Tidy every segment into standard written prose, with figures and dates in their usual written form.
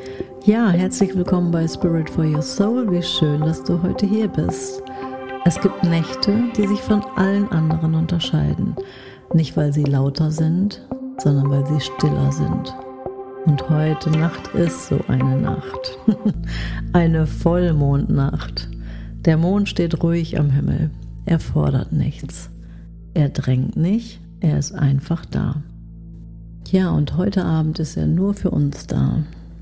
Ja, herzlich willkommen bei Spirit for Your Soul. Wie schön, dass du heute hier bist. Es gibt Nächte, die sich von allen anderen unterscheiden. Nicht, weil sie lauter sind, sondern weil sie stiller sind. Und heute Nacht ist so eine Nacht. Eine Vollmondnacht. Der Mond steht ruhig am Himmel. Er fordert nichts. Er drängt nicht, er ist einfach da. Ja, und heute Abend ist er nur für uns da.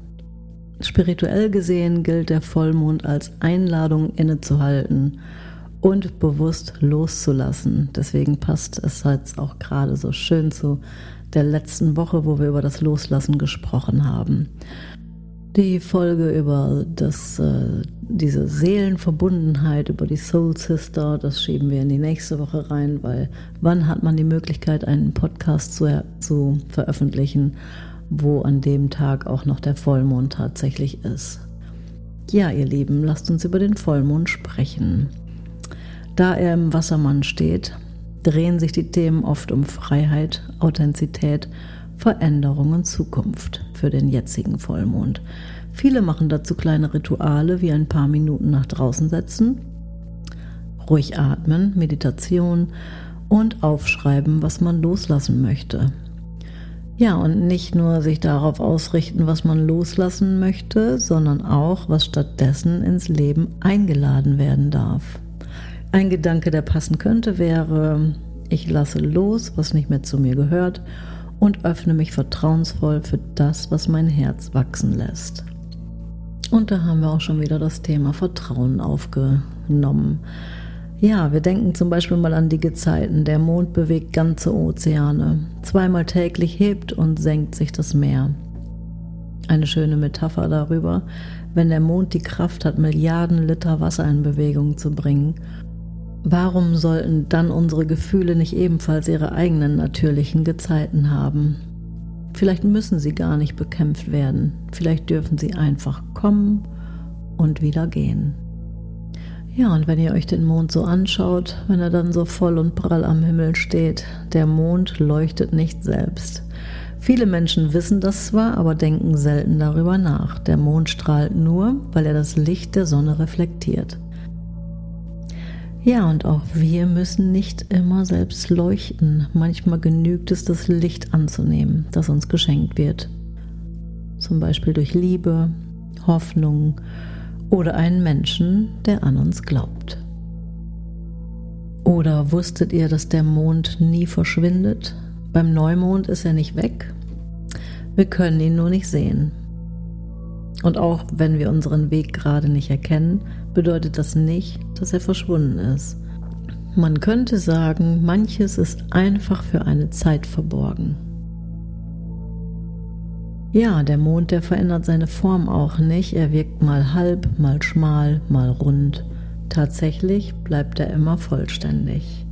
Spirituell gesehen gilt der Vollmond als Einladung innezuhalten und bewusst loszulassen. Deswegen passt es jetzt auch gerade so schön zu der letzten Woche, wo wir über das Loslassen gesprochen haben. Die Folge über diese Seelenverbundenheit, über die Soul Sister, das schieben wir in die nächste Woche rein, weil wann hat man die Möglichkeit, einen Podcast zu veröffentlichen, wo an dem Tag auch noch der Vollmond tatsächlich ist. Ja, ihr Lieben, lasst uns über den Vollmond sprechen. Da er im Wassermann steht, drehen sich die Themen oft um Freiheit, Authentizität, Veränderung und Zukunft für den jetzigen Vollmond. Viele machen dazu kleine Rituale wie ein paar Minuten nach draußen setzen, ruhig atmen, Meditation und aufschreiben, was man loslassen möchte. Ja, und nicht nur sich darauf ausrichten, was man loslassen möchte, sondern auch, was stattdessen ins Leben eingeladen werden darf. Ein Gedanke, der passen könnte, wäre: Ich lasse los, was nicht mehr zu mir gehört, und öffne mich vertrauensvoll für das, was mein Herz wachsen lässt. Und da haben wir auch schon wieder das Thema Vertrauen aufgenommen. Ja, wir denken zum Beispiel mal an die Gezeiten. Der Mond bewegt ganze Ozeane. 2-mal täglich hebt und senkt sich das Meer. Eine schöne Metapher darüber, wenn der Mond die Kraft hat, Milliarden Liter Wasser in Bewegung zu bringen. Warum sollten dann unsere Gefühle nicht ebenfalls ihre eigenen natürlichen Gezeiten haben? Vielleicht müssen sie gar nicht bekämpft werden. Vielleicht dürfen sie einfach kommen und wieder gehen. Ja, und wenn ihr euch den Mond so anschaut, wenn er dann so voll und prall am Himmel steht, der Mond leuchtet nicht selbst. Viele Menschen wissen das zwar, aber denken selten darüber nach. Der Mond strahlt nur, weil er das Licht der Sonne reflektiert. Ja, und auch wir müssen nicht immer selbst leuchten. Manchmal genügt es, das Licht anzunehmen, das uns geschenkt wird. Zum Beispiel durch Liebe, Hoffnung oder einen Menschen, der an uns glaubt. Oder wusstet ihr, dass der Mond nie verschwindet? Beim Neumond ist er nicht weg. Wir können ihn nur nicht sehen. Und auch wenn wir unseren Weg gerade nicht erkennen, bedeutet das nicht, dass er verschwunden ist. Man könnte sagen, manches ist einfach für eine Zeit verborgen. Ja, der Mond, der verändert seine Form auch nicht. Er wirkt mal halb, mal schmal, mal rund. Tatsächlich bleibt er immer vollständig.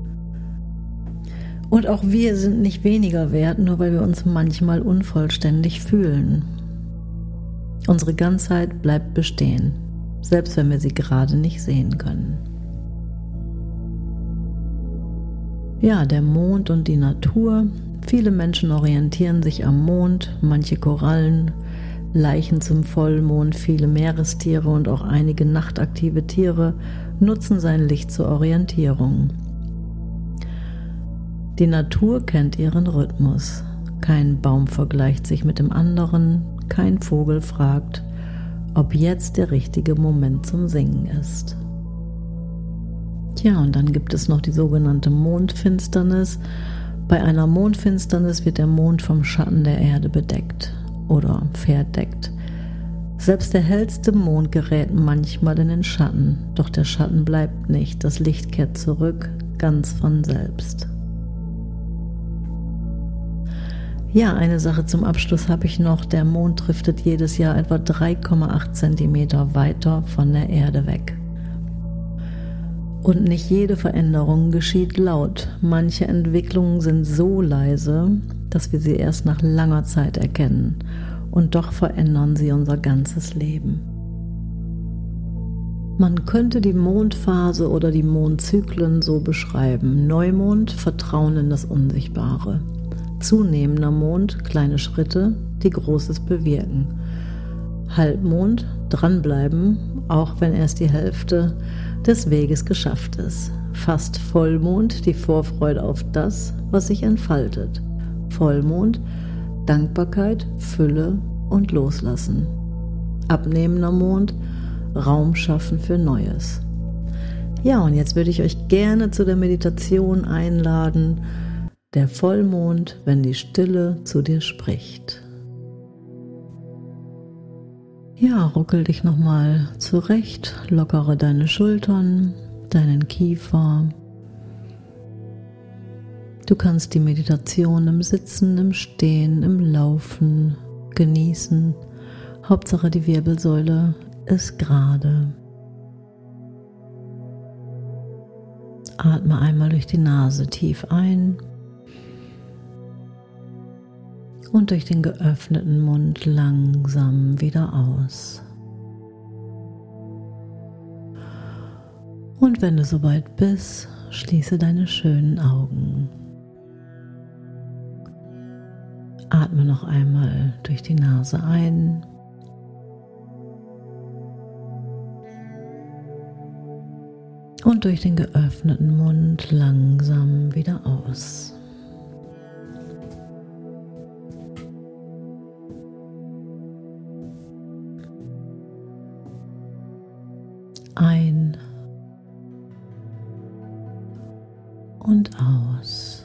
Und auch wir sind nicht weniger wert, nur weil wir uns manchmal unvollständig fühlen. Unsere Ganzheit bleibt bestehen, selbst wenn wir sie gerade nicht sehen können. Ja, der Mond und die Natur. Viele Menschen orientieren sich am Mond, manche Korallen, Leichen zum Vollmond, viele Meerestiere und auch einige nachtaktive Tiere nutzen sein Licht zur Orientierung. Die Natur kennt ihren Rhythmus. Kein Baum vergleicht sich mit dem anderen, kein Vogel fragt, ob jetzt der richtige Moment zum Singen ist. Tja, und dann gibt es noch die sogenannte Mondfinsternis. Bei einer Mondfinsternis wird der Mond vom Schatten der Erde bedeckt oder verdeckt. Selbst der hellste Mond gerät manchmal in den Schatten, doch der Schatten bleibt nicht, das Licht kehrt zurück, ganz von selbst. Ja, eine Sache zum Abschluss habe ich noch. Der Mond driftet jedes Jahr etwa 3,8 Zentimeter weiter von der Erde weg. Und nicht jede Veränderung geschieht laut. Manche Entwicklungen sind so leise, dass wir sie erst nach langer Zeit erkennen. Und doch verändern sie unser ganzes Leben. Man könnte die Mondphase oder die Mondzyklen so beschreiben. Neumond, Vertrauen in das Unsichtbare. Zunehmender Mond, kleine Schritte, die Großes bewirken. Halbmond, dranbleiben, auch wenn erst die Hälfte des Weges geschafft ist. Fast Vollmond, die Vorfreude auf das, was sich entfaltet. Vollmond, Dankbarkeit, Fülle und Loslassen. Abnehmender Mond, Raum schaffen für Neues. Ja, und jetzt würde ich euch gerne zu der Meditation einladen. Der Vollmond, wenn die Stille zu dir spricht. Ja, ruckel dich nochmal zurecht, lockere deine Schultern, deinen Kiefer. Du kannst die Meditation im Sitzen, im Stehen, im Laufen genießen. Hauptsache die Wirbelsäule ist gerade. Atme einmal durch die Nase tief ein und durch den geöffneten Mund langsam wieder aus. Und wenn du soweit bist, schließe deine schönen Augen. Atme noch einmal durch die Nase ein und durch den geöffneten Mund langsam wieder aus. Ein und aus.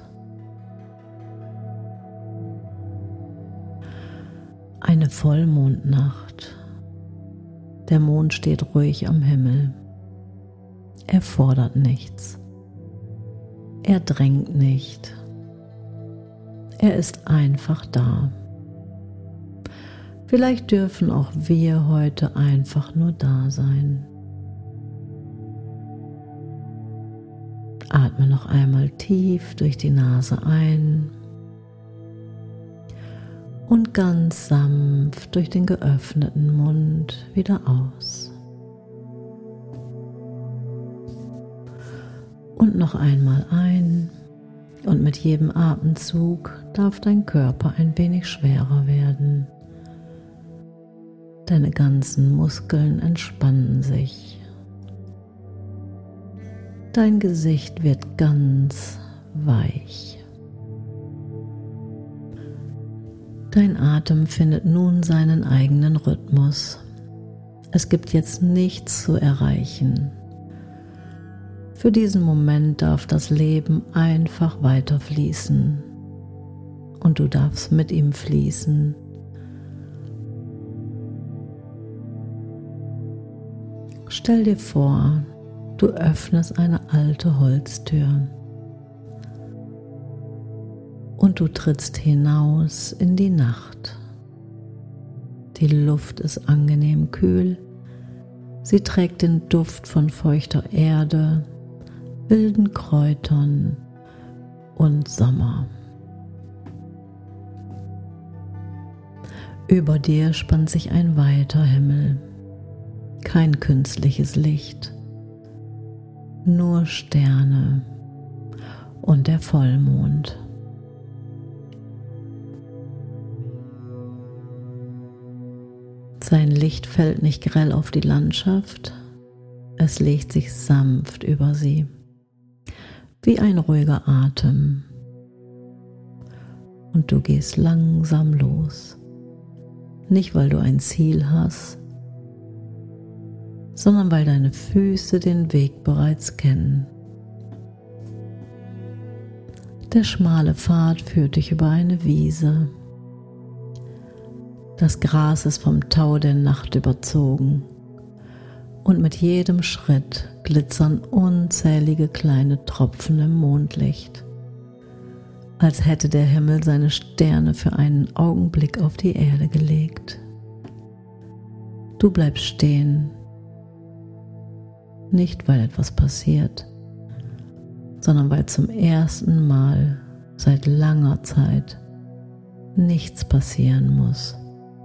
Eine Vollmondnacht. Der Mond steht ruhig am Himmel. Er fordert nichts. Er drängt nicht. Er ist einfach da. Vielleicht dürfen auch wir heute einfach nur da sein. Atme noch einmal tief durch die Nase ein und ganz sanft durch den geöffneten Mund wieder aus. Und noch einmal ein, und mit jedem Atemzug darf dein Körper ein wenig schwerer werden. Deine ganzen Muskeln entspannen sich. Dein Gesicht wird ganz weich. Dein Atem findet nun seinen eigenen Rhythmus. Es gibt jetzt nichts zu erreichen. Für diesen Moment darf das Leben einfach weiter fließen. Und du darfst mit ihm fließen. Stell dir vor, du öffnest eine alte Holztür und du trittst hinaus in die Nacht. Die Luft ist angenehm kühl, sie trägt den Duft von feuchter Erde, wilden Kräutern und Sommer. Über dir spannt sich ein weiter Himmel, kein künstliches Licht, nur Sterne und der Vollmond. Sein Licht fällt nicht grell auf die Landschaft, es legt sich sanft über sie, wie ein ruhiger Atem. Und du gehst langsam los, nicht weil du ein Ziel hast, sondern weil deine Füße den Weg bereits kennen. Der schmale Pfad führt dich über eine Wiese. Das Gras ist vom Tau der Nacht überzogen und mit jedem Schritt glitzern unzählige kleine Tropfen im Mondlicht, als hätte der Himmel seine Sterne für einen Augenblick auf die Erde gelegt. Du bleibst stehen, nicht weil etwas passiert, sondern weil zum ersten Mal seit langer Zeit nichts passieren muss.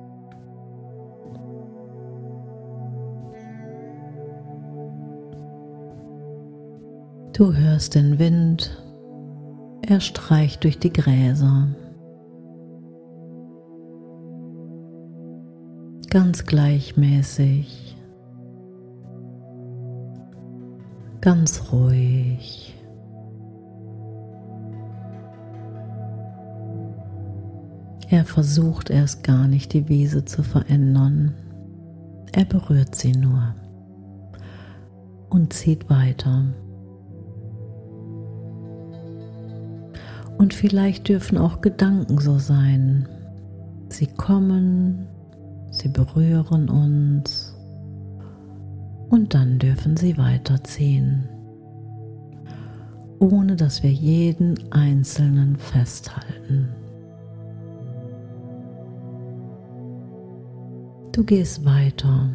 Du hörst den Wind, er streicht durch die Gräser. ganz gleichmäßig, ganz ruhig. Er versucht erst gar nicht, die Wiese zu verändern. Er berührt sie nur und zieht weiter. Und vielleicht dürfen auch Gedanken so sein. Sie kommen, sie berühren uns und dann dürfen sie weiterziehen, ohne dass wir jeden einzelnen festhalten. Du gehst weiter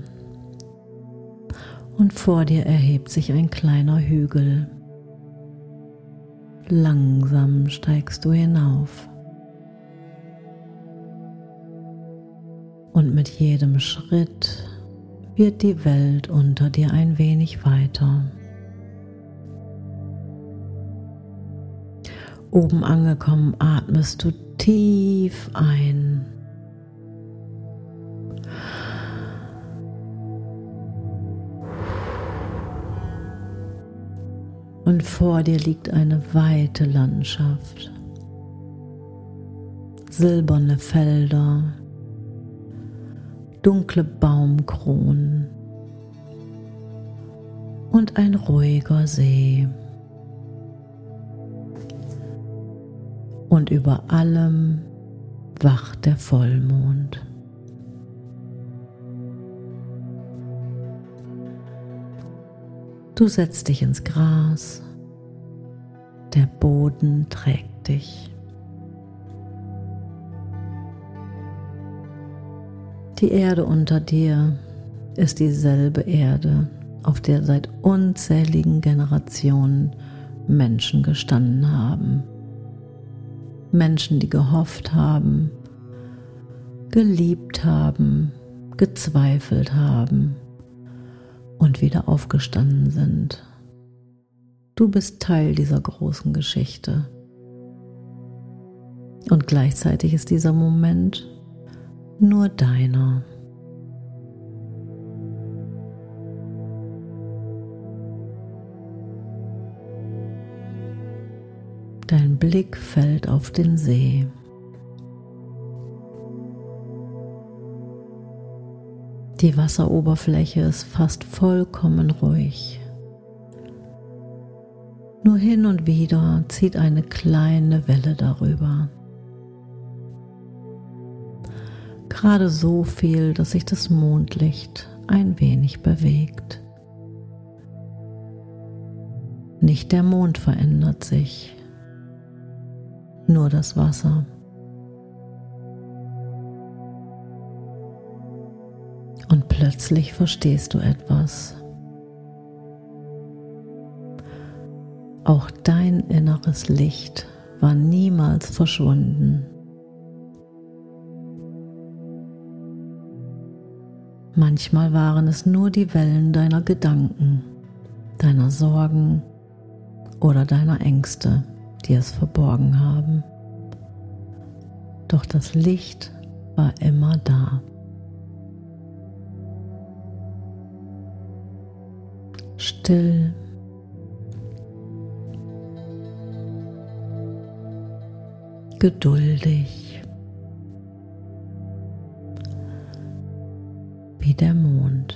und vor dir erhebt sich ein kleiner Hügel. Langsam steigst du hinauf und mit jedem Schritt wird die Welt unter dir ein wenig weiter. Oben angekommen atmest du tief ein und vor dir liegt eine weite Landschaft, silberne Felder, dunkle Baumkronen und ein ruhiger See. Und über allem wacht der Vollmond. Du setzt dich ins Gras, der Boden trägt dich. Die Erde unter dir ist dieselbe Erde, auf der seit unzähligen Generationen Menschen gestanden haben. Menschen, die gehofft haben, geliebt haben, gezweifelt haben und wieder aufgestanden sind. Du bist Teil dieser großen Geschichte. Und gleichzeitig ist dieser Moment nur deiner. Dein Blick fällt auf den See. Die Wasseroberfläche ist fast vollkommen ruhig. Nur hin und wieder zieht eine kleine Welle darüber. Gerade so viel, dass sich das Mondlicht ein wenig bewegt. Nicht der Mond verändert sich, nur das Wasser. Und plötzlich verstehst du etwas. Auch dein inneres Licht war niemals verschwunden. Manchmal waren es nur die Wellen deiner Gedanken, deiner Sorgen oder deiner Ängste, die es verborgen haben. Doch das Licht war immer da. Still, geduldig, wie der Mond.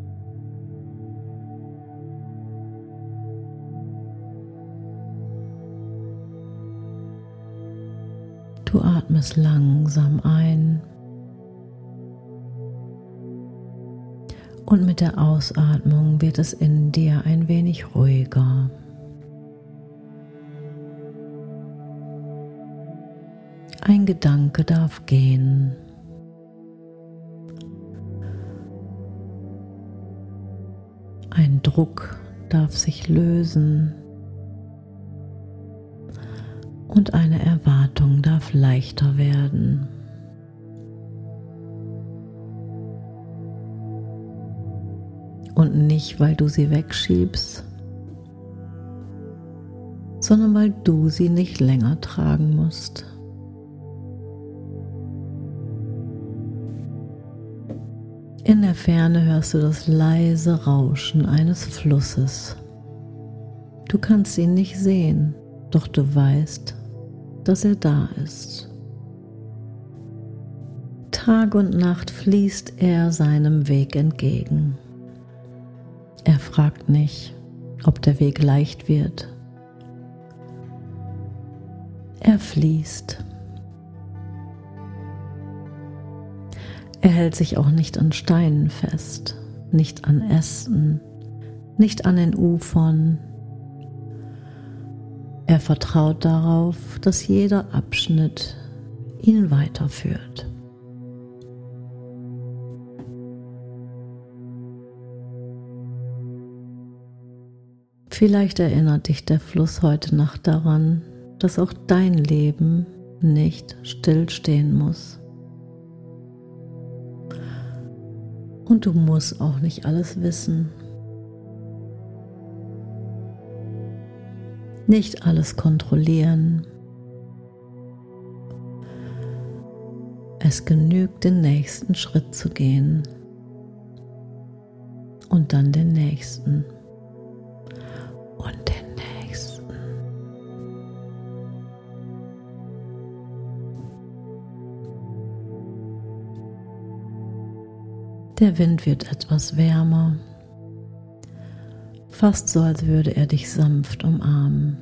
Du atmest langsam ein und mit der Ausatmung wird es in dir ein wenig ruhiger. Ein Gedanke darf gehen. Ein Druck darf sich lösen und eine Erwartung darf leichter werden. Und nicht, weil du sie wegschiebst, sondern weil du sie nicht länger tragen musst. In der Ferne hörst du das leise Rauschen eines Flusses. Du kannst ihn nicht sehen, doch du weißt, dass er da ist. Tag und Nacht fließt er seinem Weg entgegen. Er fragt nicht, ob der Weg leicht wird. Er fließt. Er hält sich auch nicht an Steinen fest, nicht an Ästen, nicht an den Ufern. Er vertraut darauf, dass jeder Abschnitt ihn weiterführt. Vielleicht erinnert dich der Fluss heute Nacht daran, dass auch dein Leben nicht stillstehen muss. Und du musst auch nicht alles wissen. Nicht alles kontrollieren. Es genügt, den nächsten Schritt zu gehen und dann den nächsten und den nächsten. Der Wind wird etwas wärmer, fast so, als würde er dich sanft umarmen.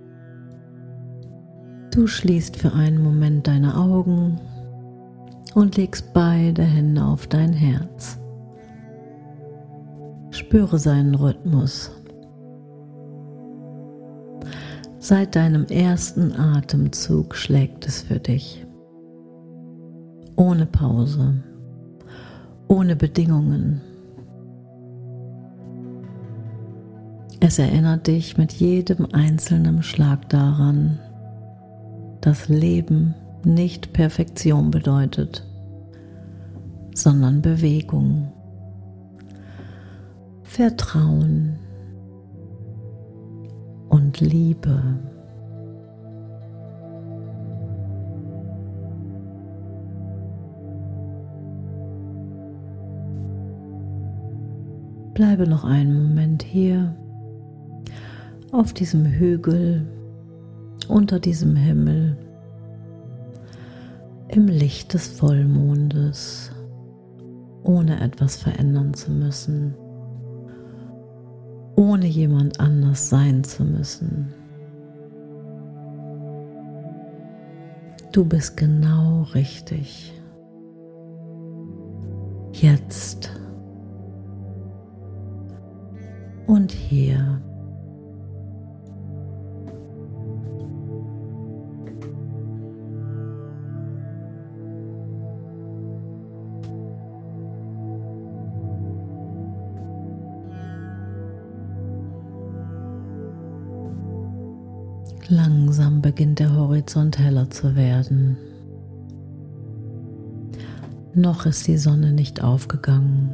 Du schließt für einen Moment deine Augen und legst beide Hände auf dein Herz. Spüre seinen Rhythmus. Seit deinem ersten Atemzug schlägt es für dich. Ohne Pause. Ohne Bedingungen. Es erinnert dich mit jedem einzelnen Schlag daran, dass Leben nicht Perfektion bedeutet, sondern Bewegung, Vertrauen und Liebe. Bleibe noch einen Moment hier, auf diesem Hügel, unter diesem Himmel, im Licht des Vollmondes, ohne etwas verändern zu müssen, ohne jemand anders sein zu müssen. Du bist genau richtig. Jetzt und hier. Langsam beginnt der Horizont heller zu werden. Noch ist die Sonne nicht aufgegangen.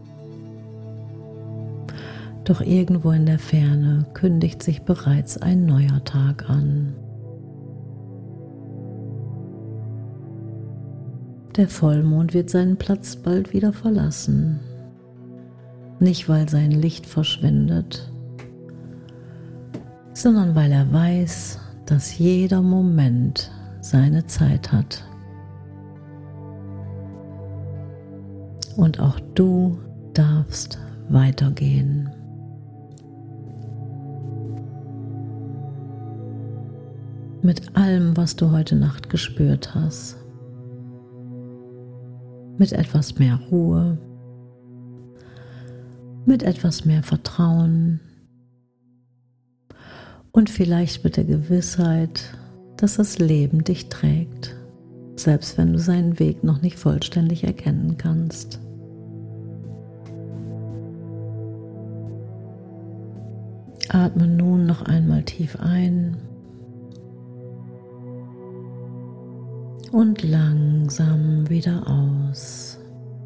Doch irgendwo in der Ferne kündigt sich bereits ein neuer Tag an. Der Vollmond wird seinen Platz bald wieder verlassen. Nicht, weil sein Licht verschwindet, sondern weil er weiß, dass jeder Moment seine Zeit hat. Und auch du darfst weitergehen. Mit allem, was du heute Nacht gespürt hast. Mit etwas mehr Ruhe. Mit etwas mehr Vertrauen. Und vielleicht mit der Gewissheit, dass das Leben dich trägt, selbst wenn du seinen Weg noch nicht vollständig erkennen kannst. Atme nun noch einmal tief ein und langsam wieder aus.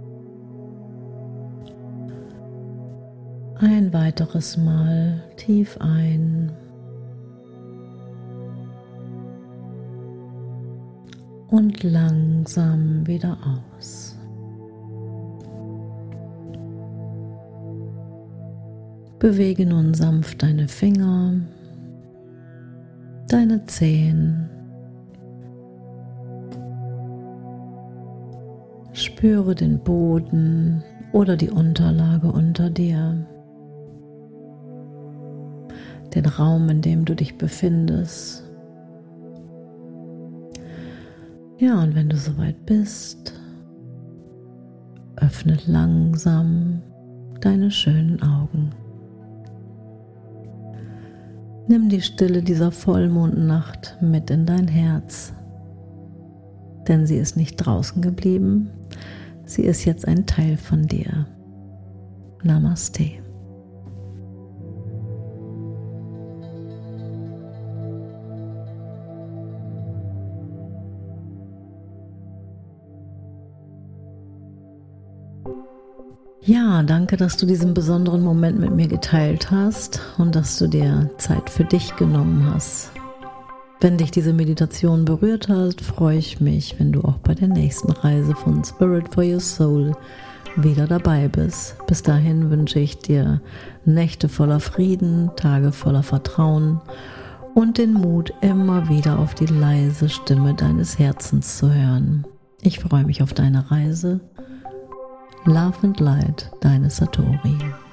Ein weiteres Mal tief ein und langsam wieder aus. Bewege nun sanft deine Finger, deine Zehen. Spüre den Boden oder die Unterlage unter dir, den Raum, in dem du dich befindest. Ja, und wenn du soweit bist, öffne langsam deine schönen Augen. Nimm die Stille dieser Vollmondnacht mit in dein Herz, denn sie ist nicht draußen geblieben, sie ist jetzt ein Teil von dir. Namaste. Ja, danke, dass du diesen besonderen Moment mit mir geteilt hast und dass du dir Zeit für dich genommen hast. Wenn dich diese Meditation berührt hat, freue ich mich, wenn du auch bei der nächsten Reise von Spirit for Your Soul wieder dabei bist. Bis dahin wünsche ich dir Nächte voller Frieden, Tage voller Vertrauen und den Mut, immer wieder auf die leise Stimme deines Herzens zu hören. Ich freue mich auf deine Reise. Love and Light, deine Satori.